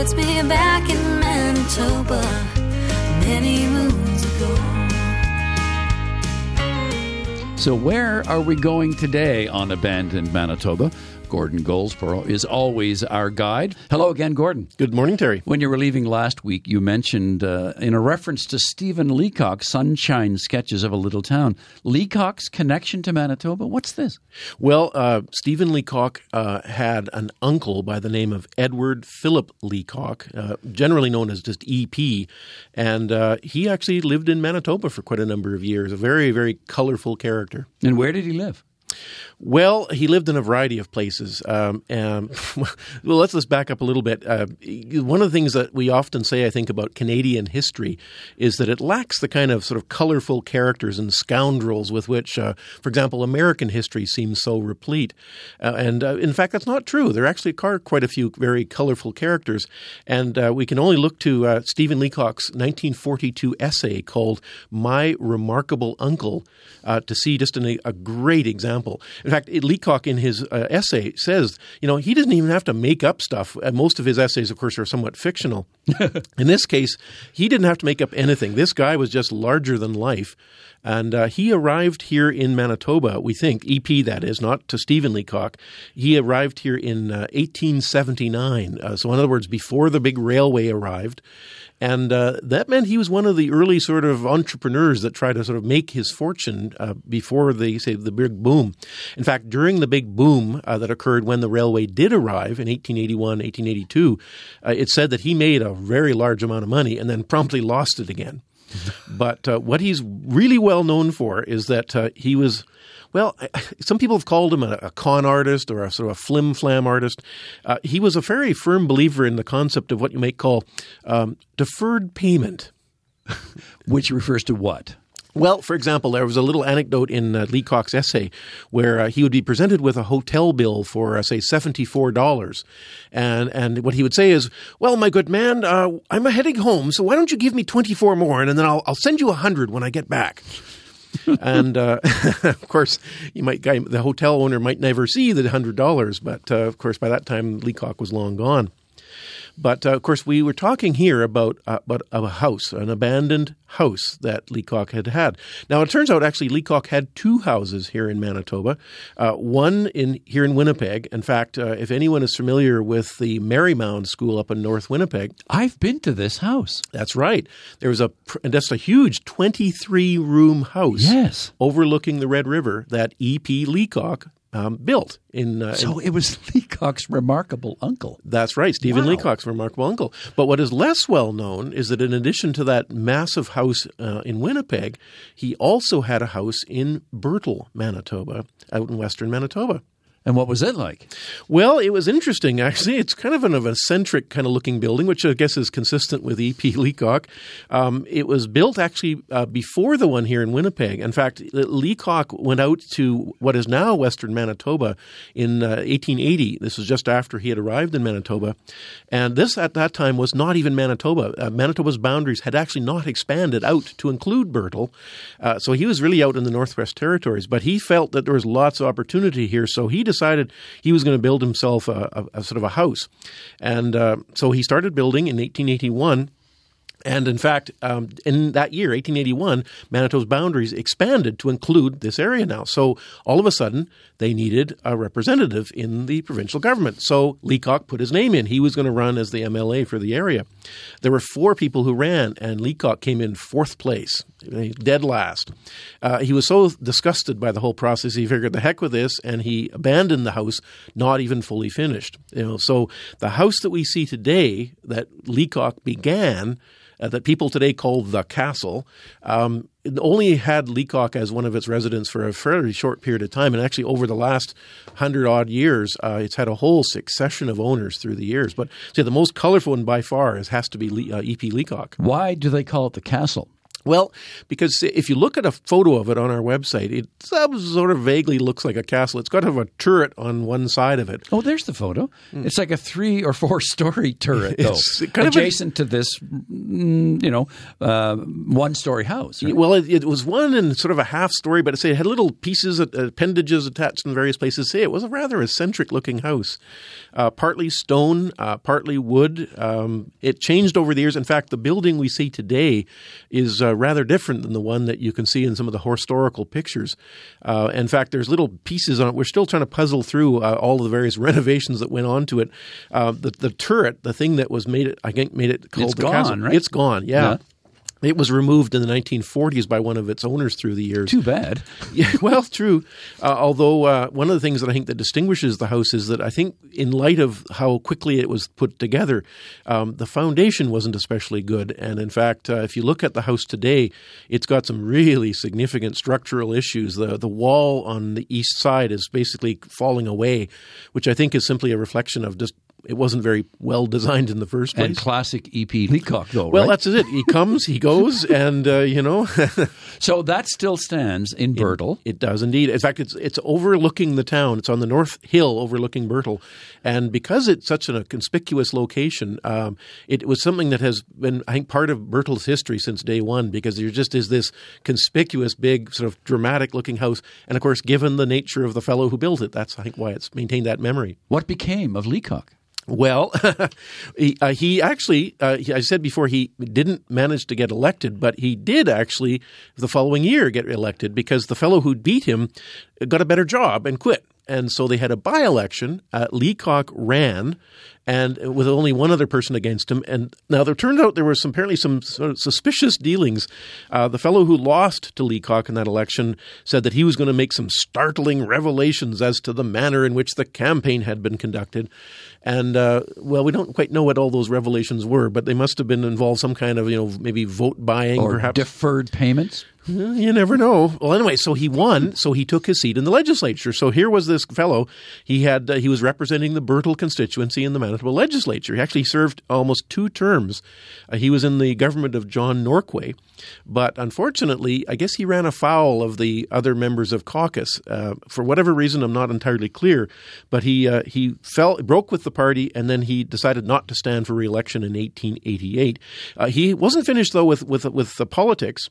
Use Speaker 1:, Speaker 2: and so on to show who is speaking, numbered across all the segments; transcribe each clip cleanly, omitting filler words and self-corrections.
Speaker 1: puts me back in Manitoba many moons ago.
Speaker 2: So where are we going today on Abandoned Manitoba? Gordon Goldsboro is always our guide. Hello again, Gordon.
Speaker 3: Good morning, Terry.
Speaker 2: When you were leaving last week, you mentioned, in a reference to Stephen Leacock's Sunshine Sketches of a Little Town, Leacock's connection to Manitoba. What's this?
Speaker 3: Well, Stephen Leacock had an uncle by the name of Edward Philip Leacock, generally known as just EP, and he actually lived in Manitoba for quite a number of years, a very, very colorful character.
Speaker 2: And where did he live?
Speaker 3: Well, he lived in a variety of places. Well, let's back up a little bit. One of the things that we often say, I think, about Canadian history is that it lacks the kind of sort of colorful characters and scoundrels with which, for example, American history seems so replete. And in fact, that's not true. There actually are quite a few very colorful characters. And we can only look to Stephen Leacock's 1942 essay called My Remarkable Uncle to see just a great example. In fact, Leacock in his essay says, he doesn't even have to make up stuff. Most of his essays, of course, are somewhat fictional. In this case, he didn't have to make up anything. This guy was just larger than life. And he arrived here in Manitoba, we think, EP that is, not to Stephen Leacock. He arrived here in 1879. So in other words, before the big railway arrived. And that meant he was one of the early sort of entrepreneurs that tried to sort of make his fortune before the big boom. In fact, during the big boom that occurred when the railway did arrive in 1881, 1882, it said that he made a very large amount of money and then promptly lost it again. But what he's really well known for is that he was, well, some people have called him a con artist or a sort of a flim-flam artist. He was a very firm believer in the concept of what you might call deferred payment.
Speaker 2: Which refers to what?
Speaker 3: Well, for example, there was a little anecdote in Leacock's essay where he would be presented with a hotel bill for, say, $74. And what he would say is, well, my good man, I'm heading home, so why don't you give me 24 more, and then I'll send you 100 when I get back. And, of course, the hotel owner might never see the $100, but, of course, by that time, Leacock was long gone. But, of course, we were talking here about a house, an abandoned house that Leacock had had. Now, it turns out, actually, Leacock had two houses here in Manitoba, one here in Winnipeg. In fact, if anyone is familiar with the Marymount School up in North Winnipeg.
Speaker 2: I've been to this house.
Speaker 3: That's right. There was that's a huge 23-room house overlooking the Red River that E.P. Leacock built
Speaker 2: so it was Leacock's remarkable uncle.
Speaker 3: That's right, Stephen Leacock's remarkable uncle. But what is less well known is that in addition to that massive house in Winnipeg, he also had a house in Birtle, Manitoba, out in western Manitoba.
Speaker 2: And what was it like?
Speaker 3: Well, it was interesting, actually. It's kind of an eccentric kind of looking building, which I guess is consistent with E.P. Leacock. It was built actually before the one here in Winnipeg. In fact, Leacock went out to what is now western Manitoba in 1880. This was just after he had arrived in Manitoba. And this at that time was not even Manitoba. Manitoba's boundaries had actually not expanded out to include Birtle. So he was really out in the Northwest Territories. But he felt that there was lots of opportunity here, so he decided he was going to build himself a sort of a house. And so he started building in 1881. And in fact, in that year, 1881, Manitoba's boundaries expanded to include this area now. So all of a sudden, they needed a representative in the provincial government. So Leacock put his name in. He was going to run as the MLA for the area. There were 4 people who ran, and Leacock came in 4th place, dead last. He was so disgusted by the whole process, he figured the heck with this, and he abandoned the house, not even fully finished. So the house that we see today that Leacock began, that people today call the Castle, only had Leacock as one of its residents for a fairly short period of time. And actually over the last 100-odd years, it's had a whole succession of owners through the years. But the most colorful one by far has to be E.P. Leacock.
Speaker 2: Why do they call it the Castle?
Speaker 3: Well, because if you look at a photo of it on our website, it sort of vaguely looks like a castle. It's got to have a turret on one side of it.
Speaker 2: Oh, there's the photo. It's like a 3 or 4 story turret, though,
Speaker 3: It's kind of
Speaker 2: adjacent to this, 1-story house. Right?
Speaker 3: Well, it was one and sort of a half story, but it had little pieces, appendages attached in various places. It was a rather eccentric-looking house, partly stone, partly wood. It changed over the years. In fact, the building we see today is rather different than the one that you can see in some of the historical pictures. In fact, there's little pieces on it. We're still trying to puzzle through all of the various renovations that went on to it. The turret, the thing that was made it called
Speaker 2: It's
Speaker 3: the
Speaker 2: gone,
Speaker 3: castle.
Speaker 2: right?
Speaker 3: It's gone, yeah. It was removed in the 1940s by one of its owners through the years.
Speaker 2: Too bad.
Speaker 3: Yeah, well, true. Although one of the things that I think that distinguishes the house is that I think in light of how quickly it was put together, the foundation wasn't especially good. And in fact, if you look at the house today, it's got some really significant structural issues. The wall on the east side is basically falling away, which I think is simply a reflection of just it wasn't very well designed in the first place.
Speaker 2: And classic E.P. Leacock, though,
Speaker 3: Well,
Speaker 2: right?
Speaker 3: that's it. He comes, he goes, and,
Speaker 2: So that still stands in Birtle.
Speaker 3: It does indeed. In fact, it's overlooking the town. It's on the North Hill overlooking Birtle. And because it's such a conspicuous location, it was something that has been, I think, part of Birtle's history since day one, because there just is this conspicuous, big, sort of dramatic-looking house. And, of course, given the nature of the fellow who built it, that's, I think, why it's maintained that memory.
Speaker 2: What became of Leacock?
Speaker 3: Well, he actually, I said before, he didn't manage to get elected, but he did actually the following year get elected because the fellow who beat him got a better job and quit. And so they had a by-election. Leacock ran, and with only one other person against him. And now there turned out there was apparently some sort of suspicious dealings. The fellow who lost to Leacock in that election said that he was going to make some startling revelations as to the manner in which the campaign had been conducted. And, well, we don't quite know what all those revelations were, but they must have been involved some kind of, maybe vote buying
Speaker 2: Or
Speaker 3: perhaps.
Speaker 2: deferred payments?
Speaker 3: You never know. Well, anyway, so he won, so he took his seat in the legislature. So here was this fellow. He was representing the Birtle constituency in the Manitoba legislature. He actually served almost 2 terms. He was in the government of John Norquay. But unfortunately, I guess he ran afoul of the other members of caucus. For whatever reason, I'm not entirely clear. But he broke with the party, and then he decided not to stand for re-election in 1888. He wasn't finished, though, with the politics.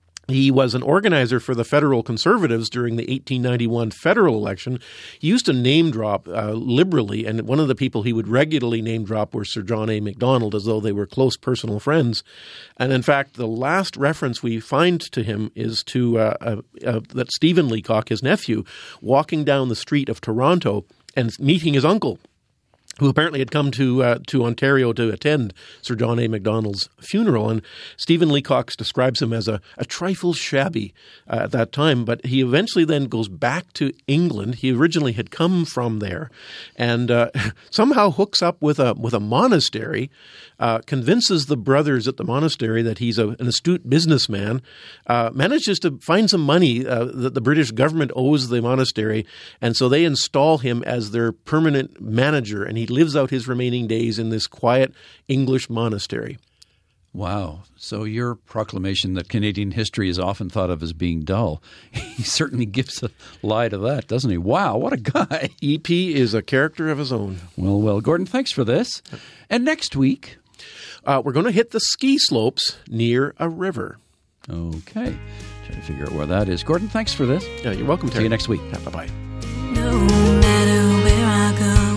Speaker 3: He was an organizer for the federal Conservatives during the 1891 federal election. He used to name drop liberally, and one of the people he would regularly name drop were Sir John A. Macdonald, as though they were close personal friends. And in fact, the last reference we find to him is to that Stephen Leacock, his nephew, walking down the street of Toronto and meeting his uncle, who apparently had come to Ontario to attend Sir John A. Macdonald's funeral. And Stephen Leacock describes him as a trifle shabby at that time, but he eventually then goes back to England. He originally had come from there and somehow hooks up with a monastery, convinces the brothers at the monastery that he's an astute businessman, manages to find some money that the British government owes the monastery, and so they install him as their permanent manager, and he lives out his remaining days in this quiet English monastery.
Speaker 2: Wow. So your proclamation that Canadian history is often thought of as being dull, he certainly gives a lie to that, doesn't he? Wow, what a guy.
Speaker 3: E.P. is a character of his own.
Speaker 2: Well, Gordon, thanks for this. And next week,
Speaker 3: we're going to hit the ski slopes near a river.
Speaker 2: Okay. Try to figure out where that is. Gordon, thanks for this.
Speaker 3: Yeah, you're welcome, Terry.
Speaker 2: See you next week.
Speaker 3: Yeah, bye-bye.
Speaker 1: No matter where I go,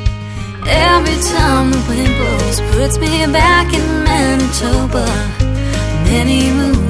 Speaker 1: every time the wind blows, puts me back in Manitoba. Many moons